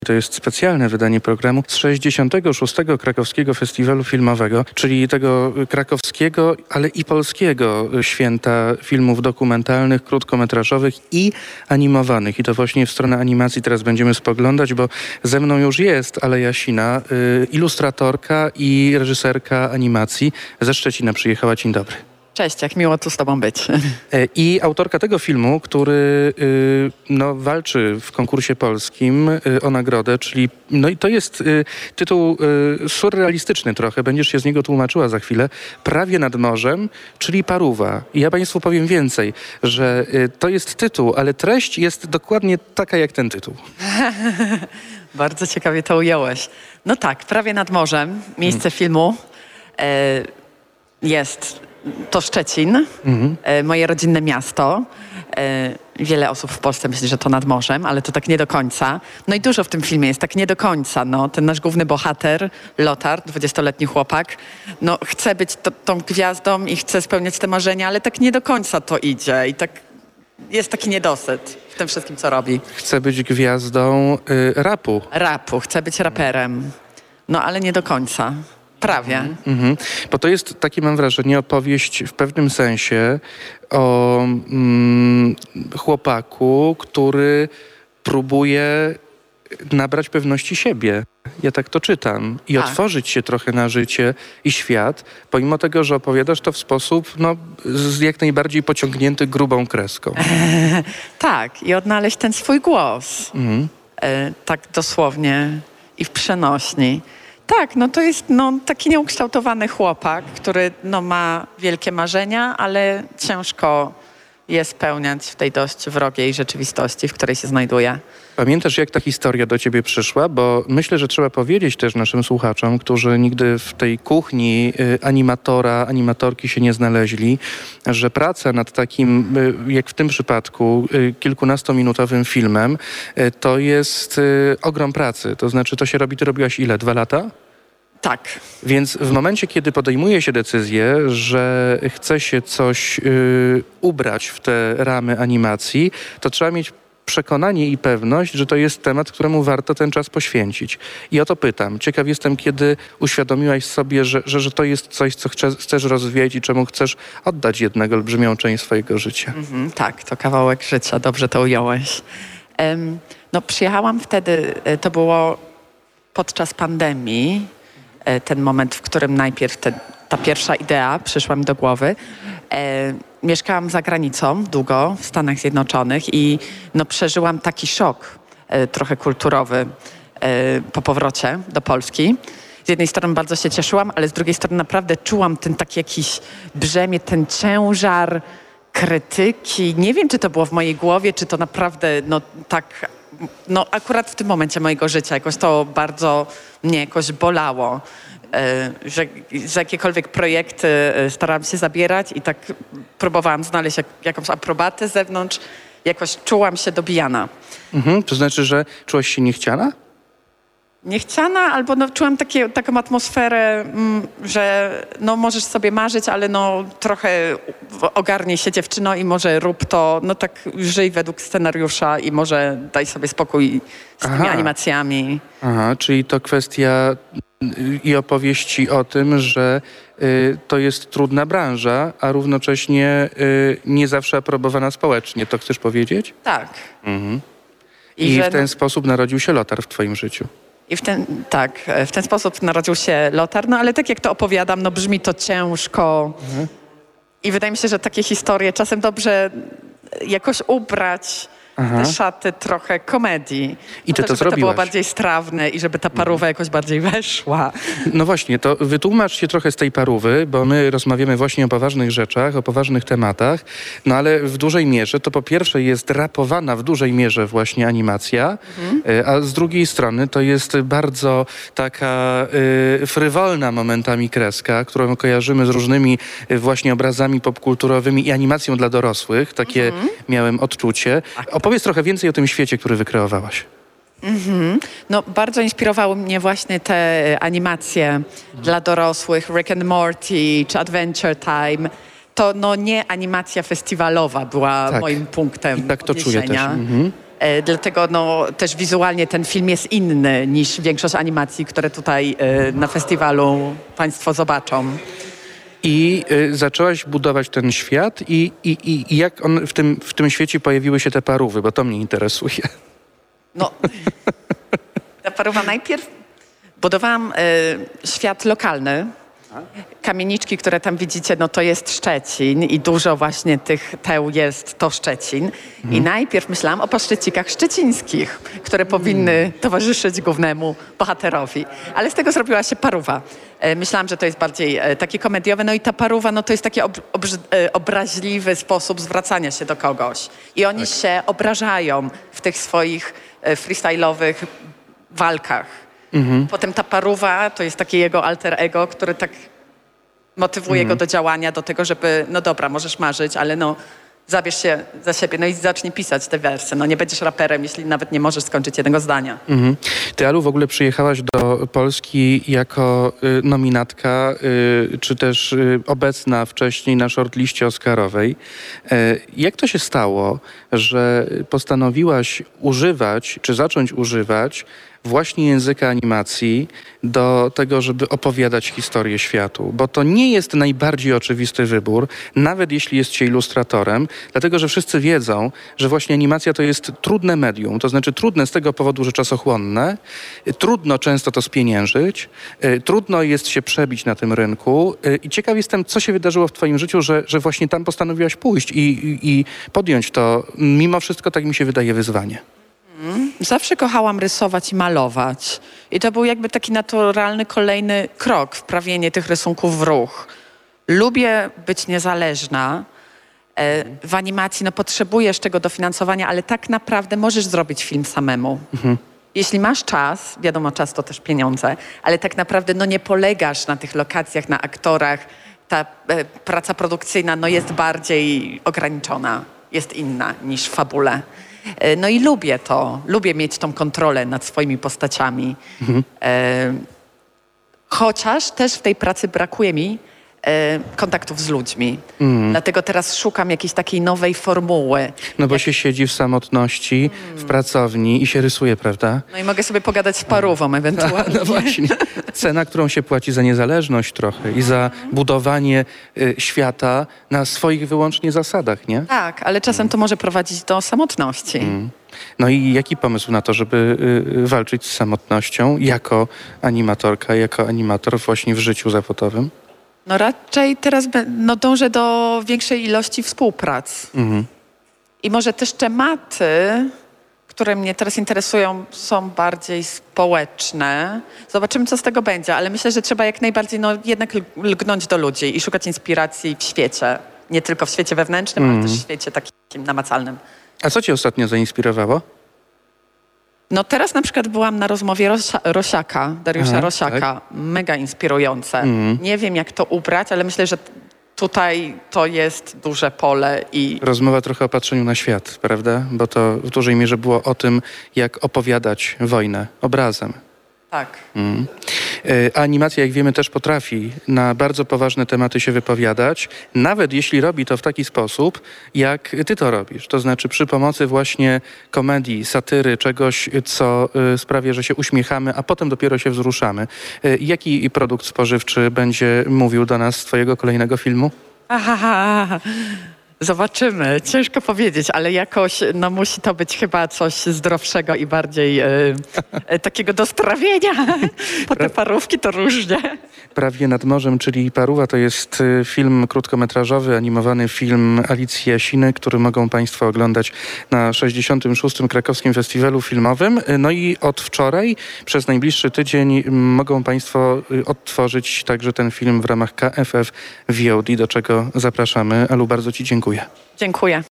To jest specjalne wydanie programu z 66. Krakowskiego Festiwalu Filmowego, czyli tego krakowskiego, ale i polskiego święta filmów dokumentalnych, krótkometrażowych i animowanych. I to właśnie w stronę animacji teraz będziemy spoglądać, bo ze mną już jest Aleja Sina, ilustratorka i reżyserka animacji. Ze Szczecina przyjechała. Dzień dobry. Cześć, jak miło tu z tobą być. I autorka tego filmu, który walczy w konkursie polskim o nagrodę, czyli i to jest tytuł surrealistyczny trochę, będziesz się z niego tłumaczyła za chwilę, Prawie nad morzem, czyli Paruwa. I ja państwu powiem więcej, że to jest tytuł, ale treść jest dokładnie taka jak ten tytuł. Bardzo ciekawie to ująłeś. No tak, Prawie nad morzem, miejsce filmu jest... To Szczecin, moje rodzinne miasto. Wiele osób w Polsce myśli, że to nad morzem, ale to tak nie do końca. No i dużo w tym filmie jest tak nie do końca. No, ten nasz główny bohater, Lothar, 20-letni chłopak, no, chce być tą gwiazdą i chce spełniać te marzenia, ale tak nie do końca to idzie i tak jest taki niedosyt w tym wszystkim, co robi. Chce być gwiazdą rapu. Chce być raperem, no ale nie do końca. Prawie. Bo to jest, takie mam wrażenie, opowieść w pewnym sensie o chłopaku, który próbuje nabrać pewności siebie. Ja tak to czytam. I otworzyć się trochę na życie i świat, pomimo tego, że opowiadasz to w sposób jak najbardziej pociągnięty grubą kreską. Tak, i odnaleźć ten swój głos. Tak dosłownie i w przenośni. Tak, no to jest taki nieukształtowany chłopak, który ma wielkie marzenia, ale ciężko je spełniać w tej dość wrogiej rzeczywistości, w której się znajduje. Pamiętasz, jak ta historia do ciebie przyszła? Bo myślę, że trzeba powiedzieć też naszym słuchaczom, którzy nigdy w tej kuchni animatorki się nie znaleźli, że praca nad takim, jak w tym przypadku, kilkunastominutowym filmem, to jest ogrom pracy. To znaczy, to się robi, ty robiłaś ile? 2 lata? Tak. Więc w momencie, kiedy podejmuje się decyzję, że chce się coś ubrać w te ramy animacji, to trzeba mieć przekonanie i pewność, że to jest temat, któremu warto ten czas poświęcić. I o to pytam. Ciekaw jestem, kiedy uświadomiłaś sobie, że to jest coś, co chcesz rozwijać i czemu chcesz oddać jednego olbrzymią część swojego życia. Tak, to kawałek życia. Dobrze to ująłeś. Przyjechałam wtedy, to było podczas pandemii, ten moment, w którym najpierw ta pierwsza idea przyszła mi do głowy. Mieszkałam za granicą długo, w Stanach Zjednoczonych i przeżyłam taki szok trochę kulturowy po powrocie do Polski. Z jednej strony bardzo się cieszyłam, ale z drugiej strony naprawdę czułam ten taki jakiś brzemię, ten ciężar krytyki. Nie wiem, czy to było w mojej głowie, czy to naprawdę akurat w tym momencie mojego życia jakoś to bardzo mnie jakoś bolało, że za jakiekolwiek projekty starałam się zabierać i tak próbowałam znaleźć jakąś aprobatę z zewnątrz. Jakoś czułam się dobijana. To znaczy, że czułaś się niechciana? Niechciana, albo czułam taką atmosferę, że możesz sobie marzyć, ale trochę ogarnij się dziewczyno i może rób to, tak żyj według scenariusza i może daj sobie spokój z tymi animacjami. Czyli to kwestia i opowieści o tym, że to jest trudna branża, a równocześnie nie zawsze aprobowana społecznie. To chcesz powiedzieć? Tak. I w ten sposób narodził się Lothar w twoim życiu. I w ten sposób narodził się Lothar, ale tak jak to opowiadam, brzmi to ciężko. I wydaje mi się, że takie historie czasem dobrze jakoś ubrać te szaty trochę komedii. I ty to żeby zrobiłaś. To było bardziej strawne i żeby ta parówa jakoś bardziej weszła. No właśnie, to wytłumacz się trochę z tej parówy, bo my rozmawiamy właśnie o poważnych rzeczach, o poważnych tematach, ale w dużej mierze to po pierwsze jest rapowana w dużej mierze właśnie animacja, a z drugiej strony to jest bardzo taka frywolna momentami kreska, którą kojarzymy z różnymi właśnie obrazami popkulturowymi i animacją dla dorosłych. Takie miałem odczucie. Opowiedz trochę więcej o tym świecie, który wykreowałaś. Bardzo inspirowały mnie właśnie te animacje dla dorosłych, Rick and Morty czy Adventure Time. To nie animacja festiwalowa była moim punktem I tak to czuję też. Dlatego no, też wizualnie ten film jest inny niż większość animacji, które tutaj na festiwalu Państwo zobaczą. I zaczęłaś budować ten świat i jak on w tym świecie pojawiły się te parówy, bo to mnie interesuje. No, ta parówa najpierw budowałam świat lokalny. Kamieniczki, które tam widzicie, no to jest Szczecin i dużo właśnie tych teł jest to Szczecin. I najpierw myślałam o paszczycikach szczecińskich, które powinny towarzyszyć głównemu bohaterowi. Ale z tego zrobiła się parówa. Myślałam, że to jest bardziej takie komediowe. No i ta parówa, no to jest taki obraźliwy sposób zwracania się do kogoś. I oni się obrażają w tych swoich freestyle'owych walkach. Potem ta parówa to jest takie jego alter ego, który tak motywuje go do działania, do tego, żeby no dobra, możesz marzyć, ale no zabierz się za siebie, no i zacznij pisać te wersy. No nie będziesz raperem, jeśli nawet nie możesz skończyć jednego zdania. Ty, Alu, w ogóle przyjechałaś do Polski jako nominatka, czy też obecna wcześniej na shortliście oscarowej. Jak to się stało, że postanowiłaś używać, czy zacząć używać właśnie języka animacji do tego, żeby opowiadać historię światu? Bo to nie jest najbardziej oczywisty wybór, nawet jeśli jest się ilustratorem, dlatego że wszyscy wiedzą, że właśnie animacja to jest trudne medium, to znaczy trudne z tego powodu, że czasochłonne, trudno często to spieniężyć, trudno jest się przebić na tym rynku i ciekaw jestem, co się wydarzyło w twoim życiu, że właśnie tam postanowiłaś pójść i podjąć to, mimo wszystko, tak mi się wydaje, wyzwanie. Zawsze kochałam rysować i malować. I to był jakby taki naturalny kolejny krok, wprawienie tych rysunków w ruch. Lubię być niezależna. W animacji no, potrzebujesz tego dofinansowania, ale tak naprawdę możesz zrobić film samemu. Jeśli masz czas, wiadomo, czas to też pieniądze, ale tak naprawdę no, nie polegasz na tych lokacjach, na aktorach. Ta praca produkcyjna no, jest bardziej ograniczona, jest inna niż w fabule. No i lubię to. Lubię mieć tą kontrolę nad swoimi postaciami. Chociaż też w tej pracy brakuje mi kontaktów z ludźmi. Dlatego teraz szukam jakiejś takiej nowej formuły. No bo się siedzi w samotności, w pracowni i się rysuje, prawda? No i mogę sobie pogadać z parówą ewentualnie. No właśnie. Cena, którą się płaci za niezależność trochę i za budowanie świata na swoich wyłącznie zasadach, nie? Tak, ale czasem to może prowadzić do samotności. No i jaki pomysł na to, żeby walczyć z samotnością jako animatorka, jako animator właśnie w życiu zawodowym? No raczej teraz no, dążę do większej ilości współprac. I może też tematy, które mnie teraz interesują, są bardziej społeczne. Zobaczymy, co z tego będzie, ale myślę, że trzeba jak najbardziej no, jednak lgnąć do ludzi i szukać inspiracji w świecie. Nie tylko w świecie wewnętrznym, ale też w świecie takim namacalnym. A co cię ostatnio zainspirowało? No teraz na przykład byłam na rozmowie Rosiaka, Dariusza Rosiaka. tak. Mega inspirujące. Nie wiem, jak to ubrać, ale myślę, że tutaj to jest duże pole i... Rozmowa trochę o patrzeniu na świat, prawda? Bo to w dużej mierze było o tym, jak opowiadać wojnę obrazem. Tak. A animacja, jak wiemy, też potrafi na bardzo poważne tematy się wypowiadać, nawet jeśli robi to w taki sposób, jak ty to robisz. To znaczy przy pomocy właśnie komedii, satyry, czegoś, co sprawia, że się uśmiechamy, a potem dopiero się wzruszamy. Jaki produkt spożywczy będzie mówił do nas z twojego kolejnego filmu? Zobaczymy. Ciężko powiedzieć, ale jakoś no, musi to być chyba coś zdrowszego i bardziej takiego do strawienia. Bo te parówki to różnie. Prawie nad morzem, czyli Parówa, to jest film krótkometrażowy, animowany film Alicji Jasiny, który mogą państwo oglądać na 66. Krakowskim Festiwalu Filmowym. No i od wczoraj, przez najbliższy tydzień, mogą państwo odtworzyć także ten film w ramach KFF VOD, do czego zapraszamy. Alu, bardzo ci dziękuję. Dziękuję.